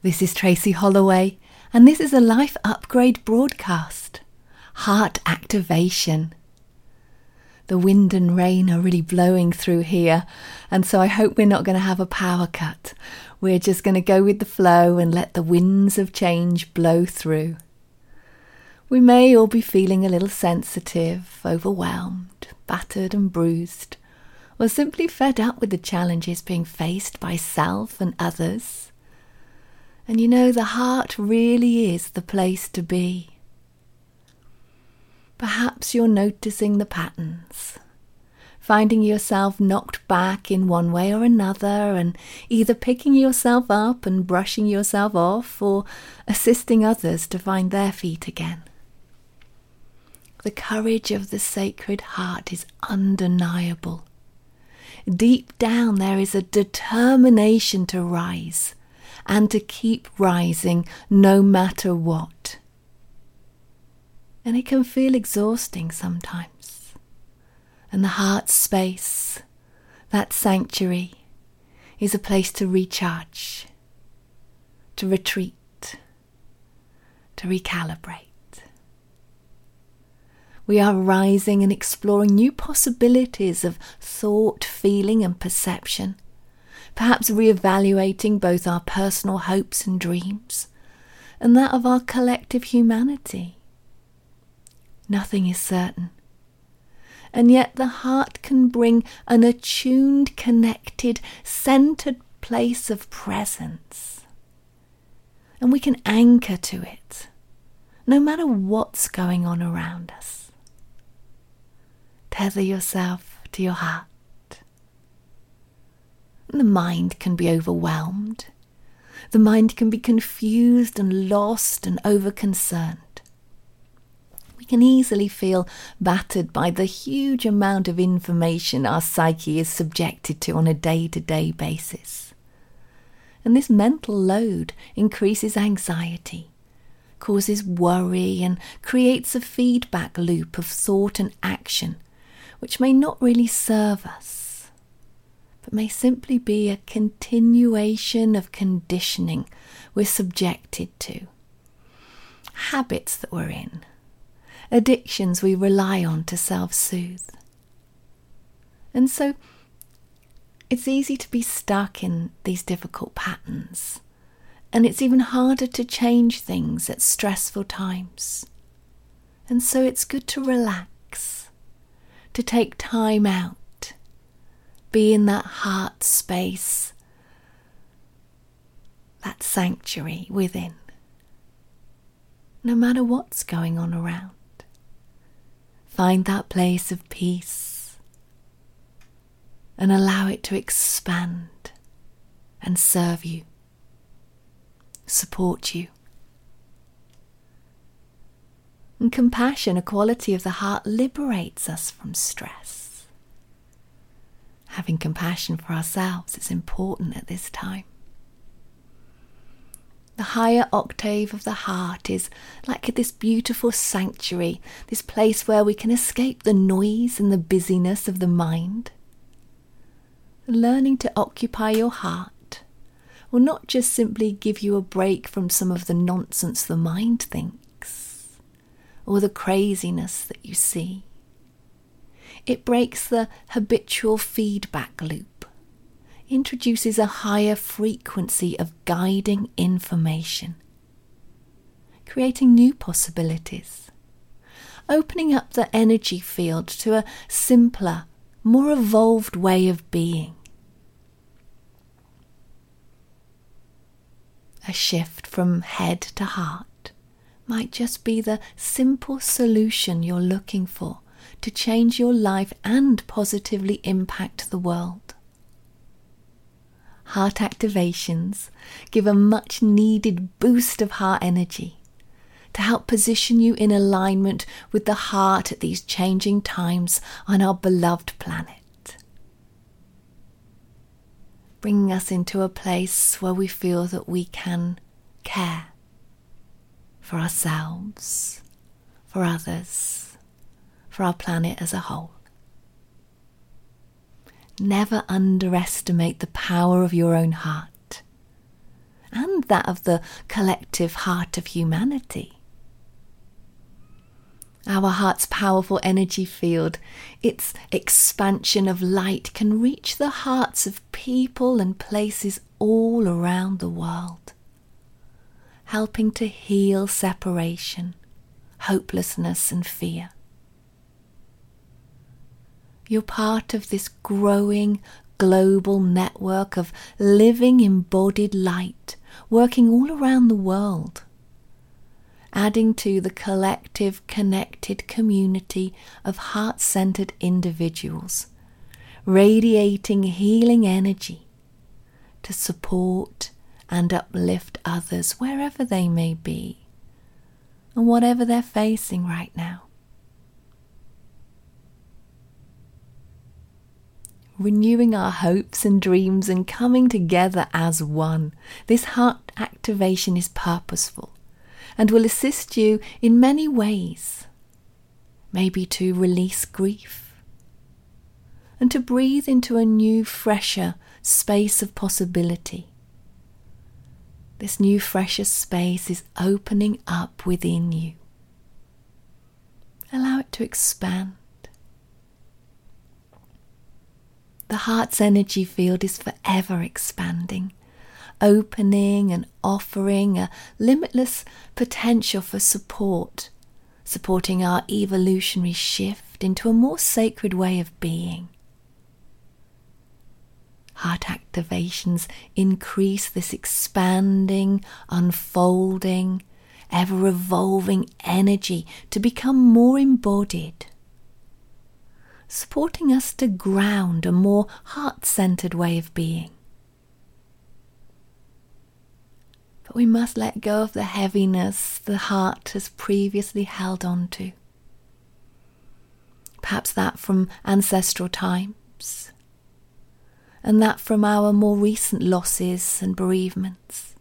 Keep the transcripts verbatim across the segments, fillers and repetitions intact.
This is Tracy Holloway, and this is a Life Upgrade broadcast. Heart activation. The wind and rain are really blowing through here, and so I hope we're not going to have a power cut. We're just going to go with the flow and let the winds of change blow through. We may all be feeling a little sensitive, overwhelmed, battered and bruised, or simply fed up with the challenges being faced by self and others. And you know, the heart really is the place to be. Perhaps you're noticing the patterns, finding yourself knocked back in one way or another, and either picking yourself up and brushing yourself off, or assisting others to find their feet again. The courage of the Sacred Heart is undeniable. Deep down there is a determination to rise, and to keep rising no matter what. And it can feel exhausting sometimes. And the heart space, that sanctuary, is a place to recharge, to retreat, to recalibrate. We are rising and exploring new possibilities of thought, feeling and perception. Perhaps reevaluating both our personal hopes and dreams and that of our collective humanity. Nothing is certain, and yet the heart can bring an attuned, connected, centered place of presence, and we can anchor to it, no matter what's going on around us. Tether yourself to your heart. The mind can be overwhelmed. The mind can be confused and lost and over-concerned. We can easily feel battered by the huge amount of information our psyche is subjected to on a day-to-day basis. And this mental load increases anxiety, causes worry, and creates a feedback loop of thought and action, which may not really serve us, but may simply be a continuation of conditioning we're subjected to, habits that we're in, addictions we rely on to self-soothe. And so it's easy to be stuck in these difficult patterns, and it's even harder to change things at stressful times. And so it's good to relax, to take time out, be in that heart space, that sanctuary within, no matter what's going on around. Find that place of peace and allow it to expand and serve you, support you. And compassion, a quality of the heart, liberates us from stress. Having compassion for ourselves is important at this time. The higher octave of the heart is like this beautiful sanctuary, this place where we can escape the noise and the busyness of the mind. Learning to occupy your heart will not just simply give you a break from some of the nonsense the mind thinks, or the craziness that you see. It breaks the habitual feedback loop, introduces a higher frequency of guiding information, creating new possibilities, opening up the energy field to a simpler, more evolved way of being. A shift from head to heart might just be the simple solution you're looking for to change your life and positively impact the world. Heart activations give a much needed boost of heart energy to help position you in alignment with the heart at these changing times on our beloved planet, bringing us into a place where we feel that we can care for ourselves, for others, for our planet as a whole. Never underestimate the power of your own heart and that of the collective heart of humanity. Our heart's powerful energy field, its expansion of light, can reach the hearts of people and places all around the world, helping to heal separation, hopelessness and fear. You're part of this growing global network of living embodied light, working all around the world, adding to the collective connected community of heart-centered individuals, radiating healing energy to support and uplift others wherever they may be and whatever they're facing right now. Renewing our hopes and dreams and coming together as one, this heart activation is purposeful and will assist you in many ways, maybe to release grief and to breathe into a new, fresher space of possibility. This new, fresher space is opening up within you. Allow it to expand. The heart's energy field is forever expanding, opening and offering a limitless potential for support, supporting our evolutionary shift into a more sacred way of being. Heart activations increase this expanding, unfolding, ever-evolving energy to become more embodied, supporting us to ground a more heart-centered way of being. But we must let go of the heaviness the heart has previously held on to. Perhaps that from ancestral times, and that from our more recent losses and bereavements.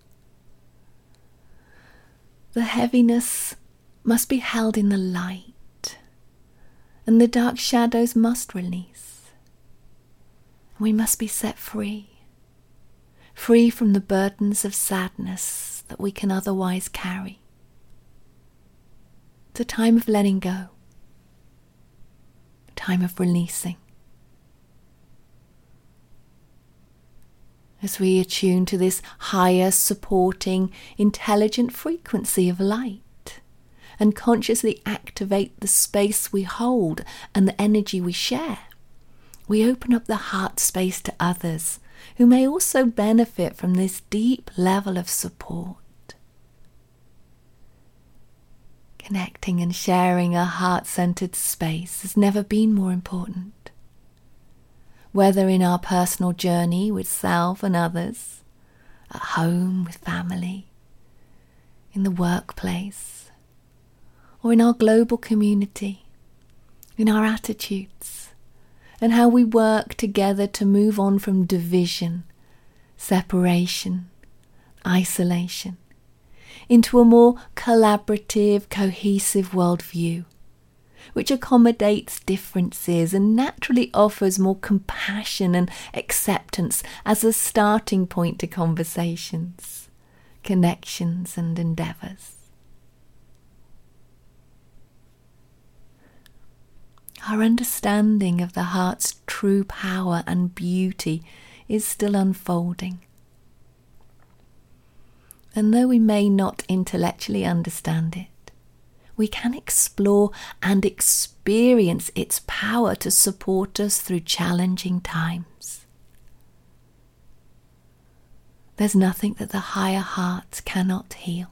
The heaviness must be held in the light, and the dark shadows must release. We must be set free. Free from the burdens of sadness that we can otherwise carry. It's a time of letting go, a time of releasing. As we attune to this higher, supporting, intelligent frequency of light and consciously activate the space we hold and the energy we share, we open up the heart space to others who may also benefit from this deep level of support. Connecting and sharing a heart-centered space has never been more important. Whether in our personal journey with self and others, at home with family, in the workplace, or in our global community, in our attitudes, and how we work together to move on from division, separation, isolation, into a more collaborative, cohesive worldview, which accommodates differences and naturally offers more compassion and acceptance as a starting point to conversations, connections, and endeavours. Our understanding of the heart's true power and beauty is still unfolding. And though we may not intellectually understand it, we can explore and experience its power to support us through challenging times. There's nothing that the higher heart cannot heal.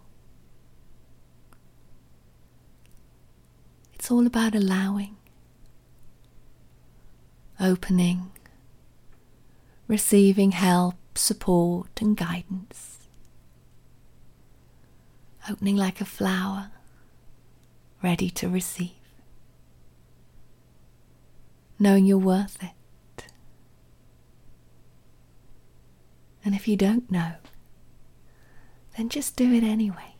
It's all about allowing, opening, receiving help, support and guidance. Opening like a flower, ready to receive. Knowing you're worth it. And if you don't know, then just do it anyway.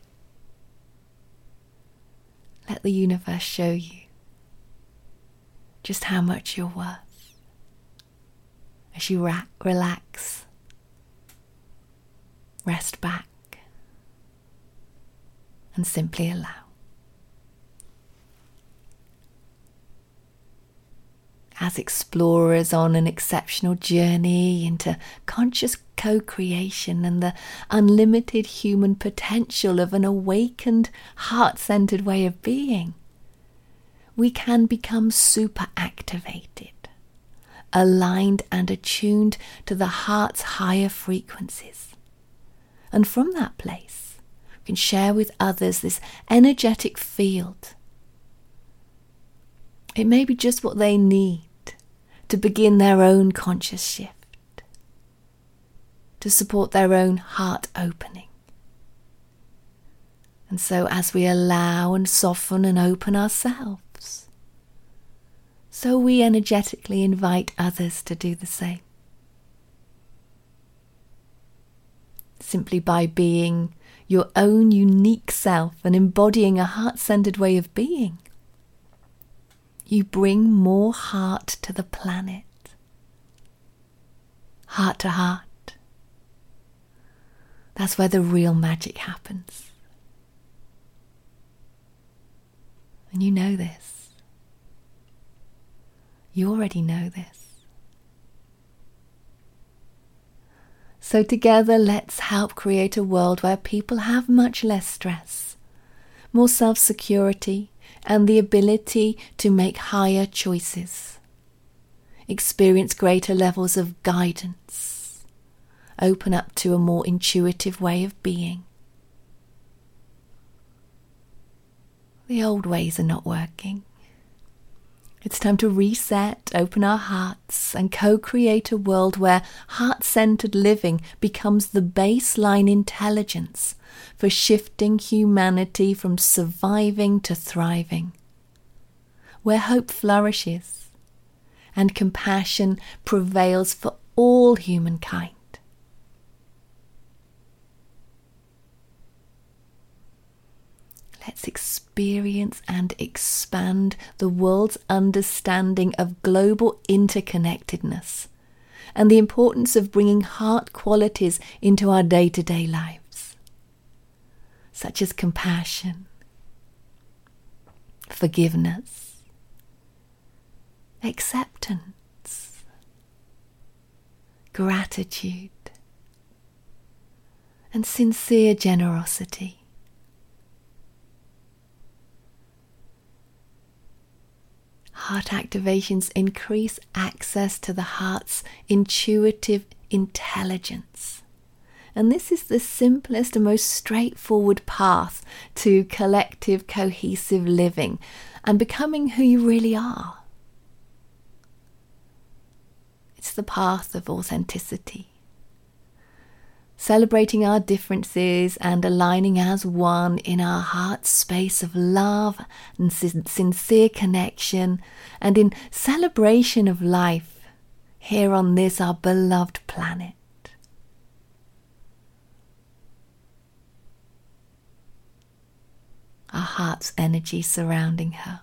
Let the universe show you just how much you're worth as you ra- relax, rest back, and simply allow. As explorers on an exceptional journey into conscious co-creation and the unlimited human potential of an awakened, heart-centered way of being, we can become super activated, aligned and attuned to the heart's higher frequencies. And from that place, we can share with others this energetic field. It may be just what they need to begin their own conscious shift, to support their own heart opening. And so as we allow and soften and open ourselves, so we energetically invite others to do the same. Simply by being your own unique self and embodying a heart-centered way of being, you bring more heart to the planet. Heart to heart. That's where the real magic happens. And you know this. You already know this. So together, let's help create a world where people have much less stress, more self-security, and the ability to make higher choices, experience greater levels of guidance, open up to a more intuitive way of being. The old ways are not working. It's time to reset, open our hearts, and co-create a world where heart-centered living becomes the baseline intelligence for shifting humanity from surviving to thriving, where hope flourishes and compassion prevails for all humankind. Let's experience and expand the world's understanding of global interconnectedness and the importance of bringing heart qualities into our day-to-day lives, such as compassion, forgiveness, acceptance, gratitude, and sincere generosity. Heart activations increase access to the heart's intuitive intelligence. And this is the simplest and most straightforward path to collective, cohesive living and becoming who you really are. It's the path of authenticity. Celebrating our differences and aligning as one in our heart's space of love and sin- sincere connection, and in celebration of life here on this our beloved planet. Our heart's energy surrounding her.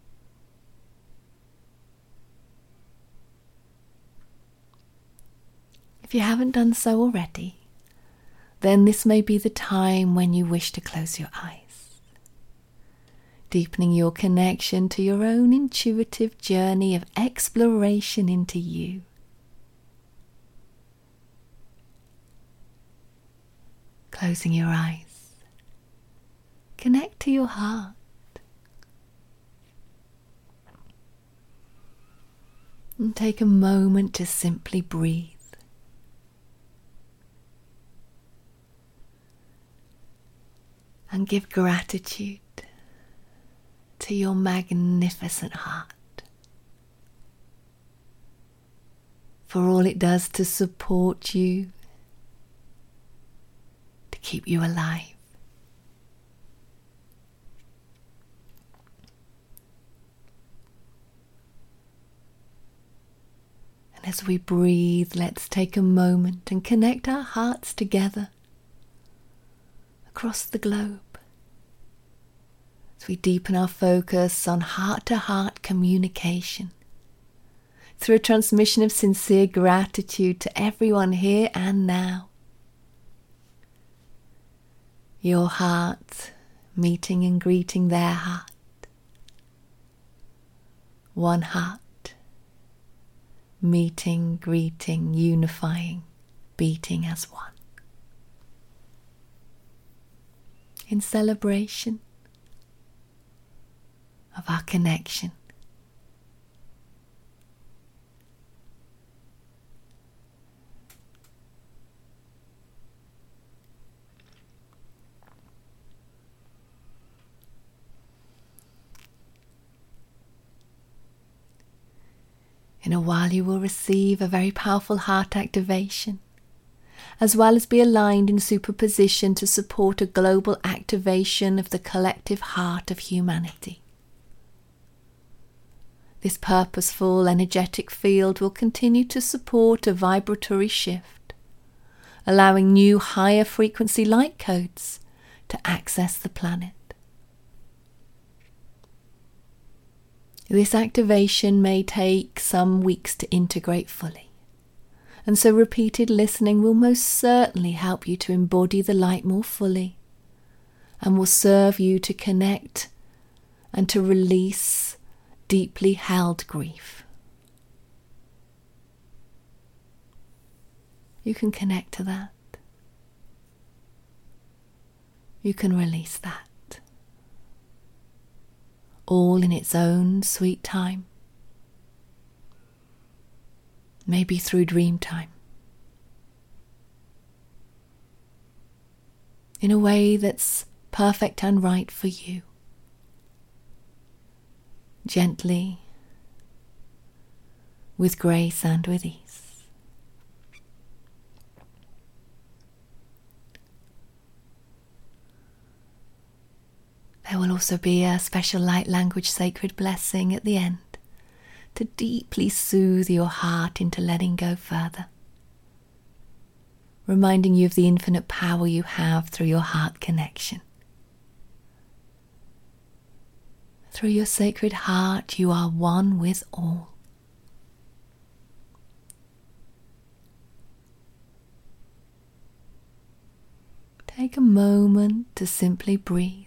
If you haven't done so already, then this may be the time when you wish to close your eyes, deepening your connection to your own intuitive journey of exploration into you. Closing your eyes, connect to your heart. And take a moment to simply breathe. And give gratitude to your magnificent heart for all it does to support you, to keep you alive. And as we breathe, let's take a moment and connect our hearts together across the globe, as we deepen our focus on heart-to-heart communication through a transmission of sincere gratitude to everyone here and now. Your heart meeting and greeting their heart. One heart meeting, greeting, unifying, beating as one. In celebration of our connection. In a while you will receive a very powerful heart activation, as well as be aligned in superposition to support a global activation of the collective heart of humanity. This purposeful, energetic field will continue to support a vibratory shift, allowing new higher frequency light codes to access the planet. This activation may take some weeks to integrate fully, and so repeated listening will most certainly help you to embody the light more fully, and will serve you to connect and to release deeply held grief. You can connect to that. You can release that. All in its own sweet time. Maybe through dream time. In a way that's perfect and right for you. Gently, with grace and with ease. There will also be a special light language sacred blessing at the end to deeply soothe your heart into letting go further, reminding you of the infinite power you have through your heart connection. Through your sacred heart, you are one with all. Take a moment to simply breathe.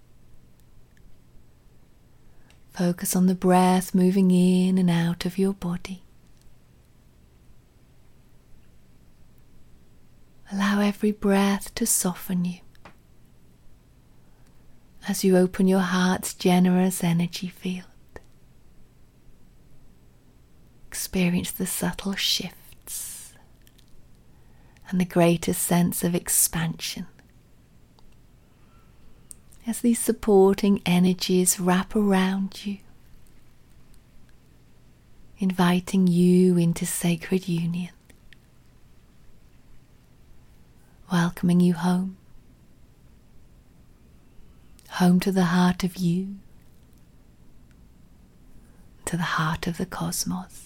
Focus on the breath moving in and out of your body. Allow every breath to soften you as you open your heart's generous energy field. Experience the subtle shifts and the greater sense of expansion as these supporting energies wrap around you, inviting you into sacred union, welcoming you home, home to the heart of you, to the heart of the cosmos.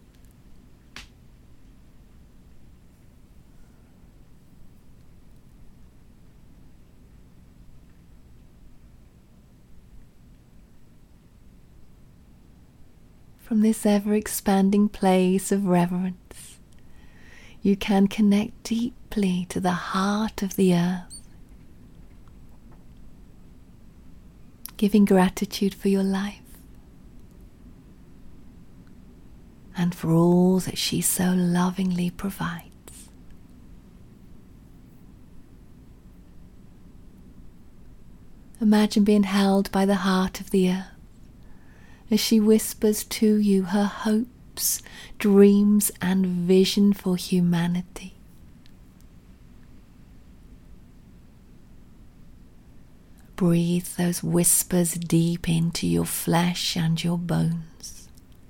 From this ever-expanding place of reverence, you can connect deeply to the heart of the earth, giving gratitude for your life and for all that she so lovingly provides. Imagine being held by the heart of the earth as she whispers to you her hopes, dreams, and vision for humanity. Breathe those whispers deep into your flesh and your bones.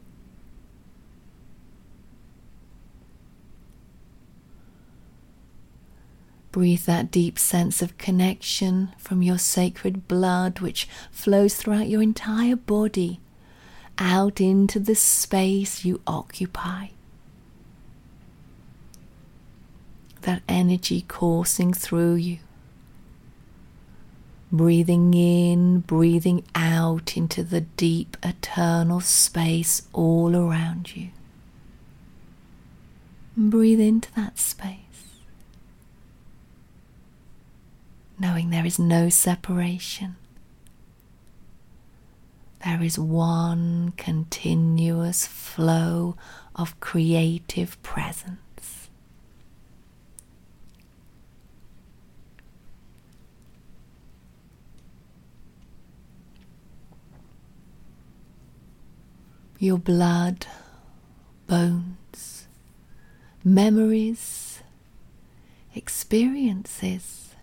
Breathe that deep sense of connection from your sacred blood which flows throughout your entire body, out into the space you occupy. That energy coursing through you. Breathing in, breathing out into the deep eternal space all around you. And breathe into that space. knowing there is no separation. There is one continuous flow of creative presence. Your blood, bones, memories, experiences,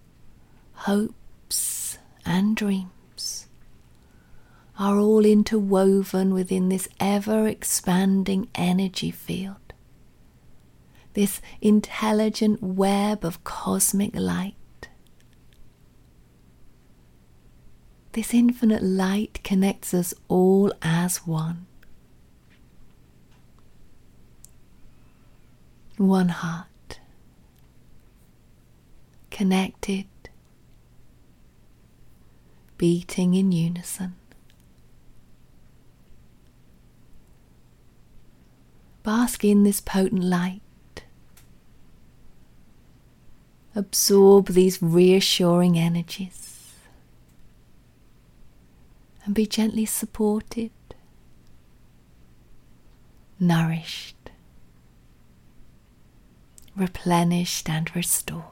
hopes and dreams are all interwoven within this ever-expanding energy field, this intelligent web of cosmic light. This infinite light connects us all as one. One heart, connected, beating in unison. Bask in this potent light. Absorb these reassuring energies and be gently supported, nourished, replenished and restored.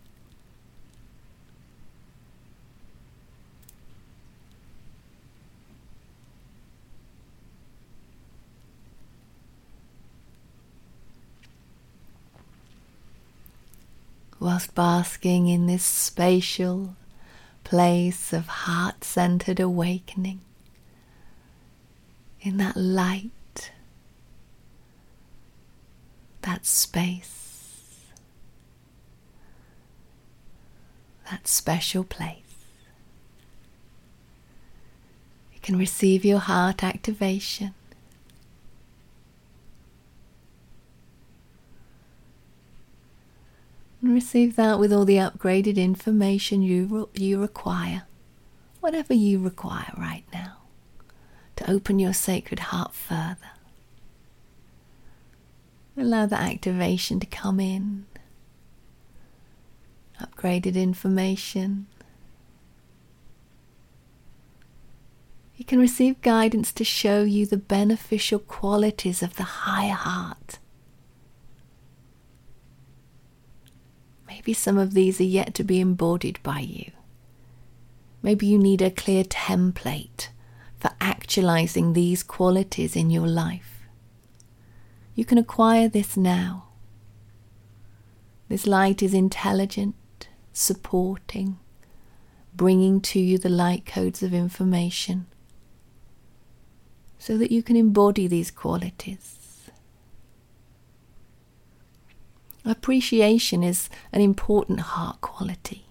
Whilst basking in this spatial place of heart-centered awakening, in that light, that space, that special place, you can receive your heart activation. And receive that with all the upgraded information you, re- you require, whatever you require right now, to open your sacred heart further. Allow the activation to come in, upgraded information. You can receive guidance to show you the beneficial qualities of the higher heart. Maybe some of these are yet to be embodied by you. Maybe you need a clear template for actualizing these qualities in your life. You can acquire this now. This light is intelligent, supporting, bringing to you the light codes of information so that you can embody these qualities. Appreciation is an important heart quality,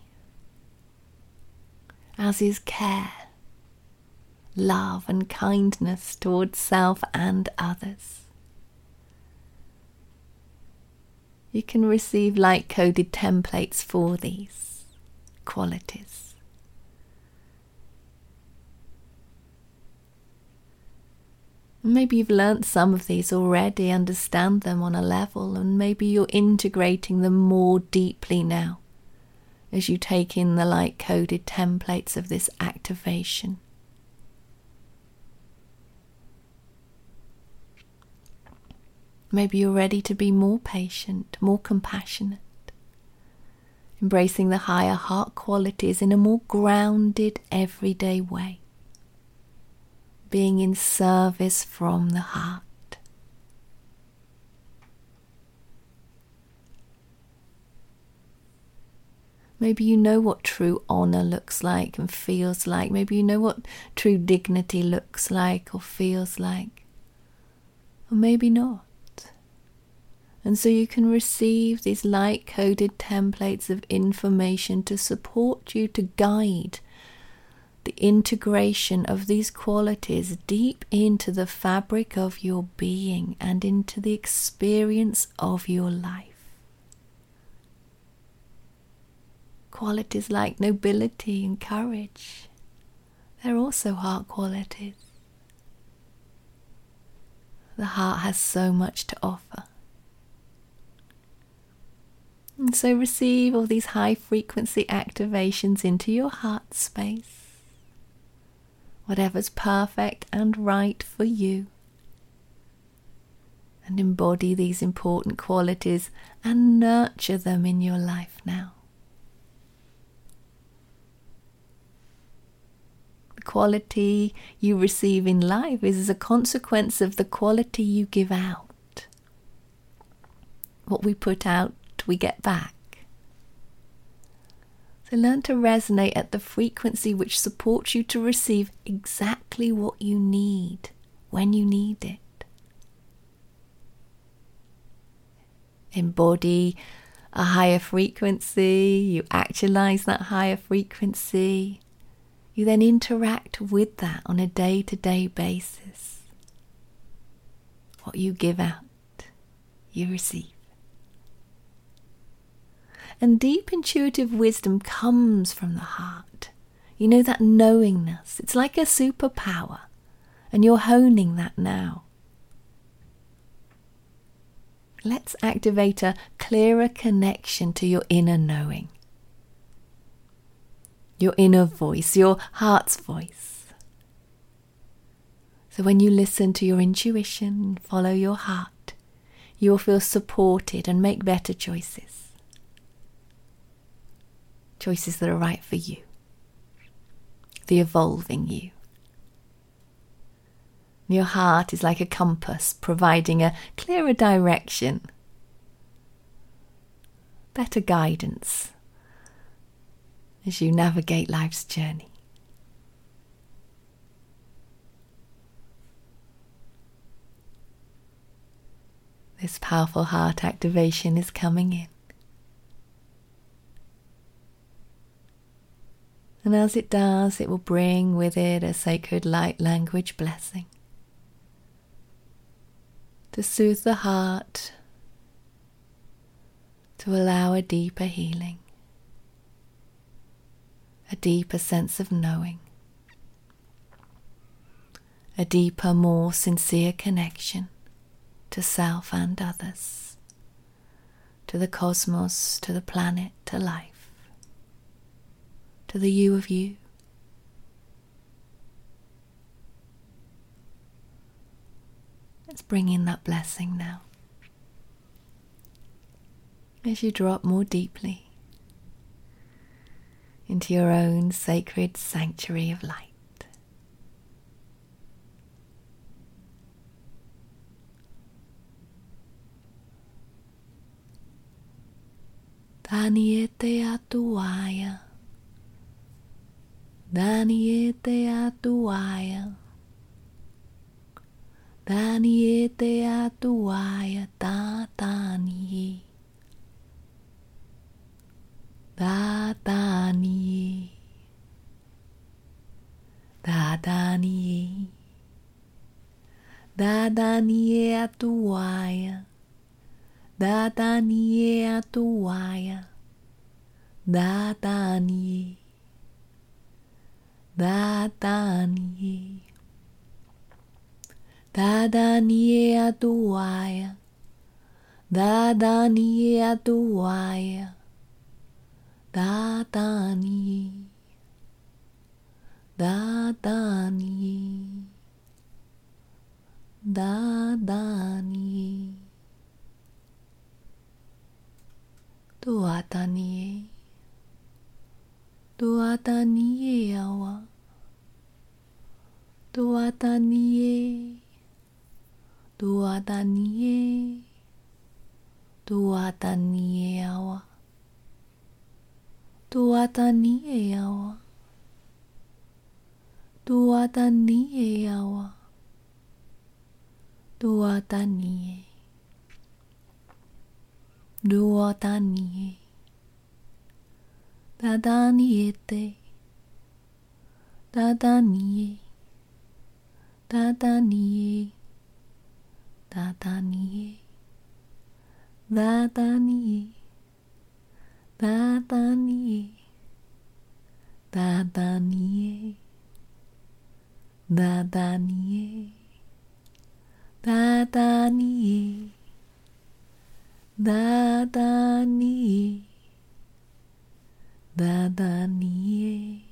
as is care, love and kindness towards self and others. You can receive light-coded templates for these qualities. Maybe you've learnt some of these already, understand them on a level, and maybe you're integrating them more deeply now as you take in the light-coded templates of this activation. Maybe you're ready to be more patient, more compassionate, embracing the higher heart qualities in a more grounded, everyday way. Being in service from the heart. Maybe you know what true honor looks like and feels like. Maybe you know what true dignity looks like or feels like. Or maybe not. And so you can receive these light-coded templates of information to support you, to guide the integration of these qualities deep into the fabric of your being and into the experience of your life. Qualities like nobility and courage, they're also heart qualities. The heart has so much to offer. And so receive all these high frequency activations into your heart space. Whatever's perfect and right for you. And embody these important qualities and nurture them in your life now. The quality you receive in life is as a consequence of the quality you give out. What we put out, we get back. So learn to resonate at the frequency which supports you to receive exactly what you need when you need it. Embody a higher frequency, you actualize that higher frequency. You then interact with that on a day-to-day basis. What you give out, you receive. And deep intuitive wisdom comes from the heart. You know, that knowingness. It's like a superpower, and you're honing that now. Let's activate a clearer connection to your inner knowing. Your inner voice, your heart's voice. So when you listen to your intuition, follow your heart, you will feel supported and make better choices. Choices that are right for you. The evolving you. Your heart is like a compass, providing a clearer direction, better guidance as you navigate life's journey. This powerful heart activation is coming in. And as it does, it will bring with it a sacred light language blessing. To soothe the heart, to allow a deeper healing, a deeper sense of knowing, a deeper, more sincere connection to self and others, to the cosmos, to the planet, to life, to the you of you. Let's bring in that blessing now. As you drop more deeply into your own sacred sanctuary of light. Daniete atuaya, Daniete atuaya. Daniete atuaya tatani, tatani, tatani, tatani atuaya, tatani atuaya, tatani, tatani. Dadani atuaya, Dadani atuaya, Dadani, Dadani, Dadani, Tuatani, Tuatani awa, Tuatani. Tuatanie, tuatanie awa, tuatanie awa, tuatanie awa, tuatanie, tuatanie, dadaniete, dadanie, dadanie. Dadanie, Dadanie, Dadanie, Dadanie, Dadanie, Dadanie, Dadani, Dadani,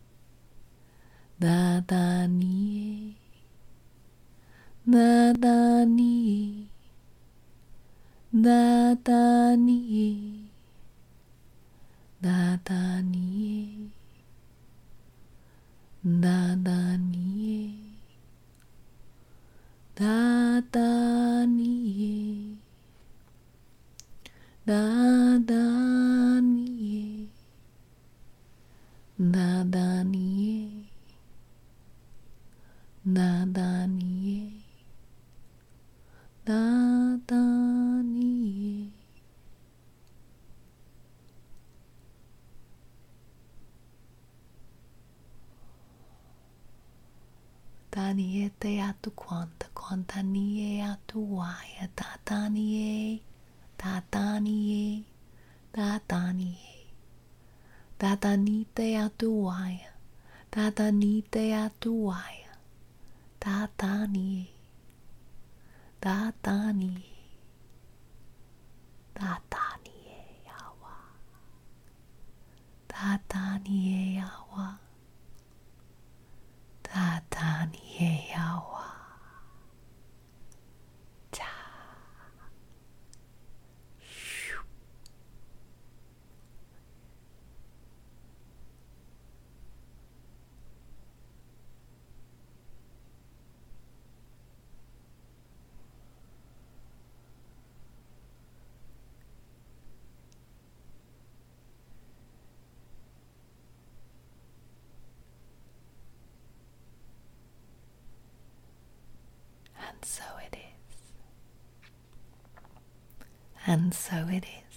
Dadani, Dadani, Dadani, Dadani, Dadani, Dadani, Dadani, Dadani, Dadani, Dadani. Tanie te atu quanta, quanta nie atu waia, tatanie, tatanie, tatanie, tatanite atu waia, tatanite atu waia, tatanie, tatanie, tatanie yawa, tatanie yawa. Tatanie yawa. Ta. Shoo. And so it is. And so it is.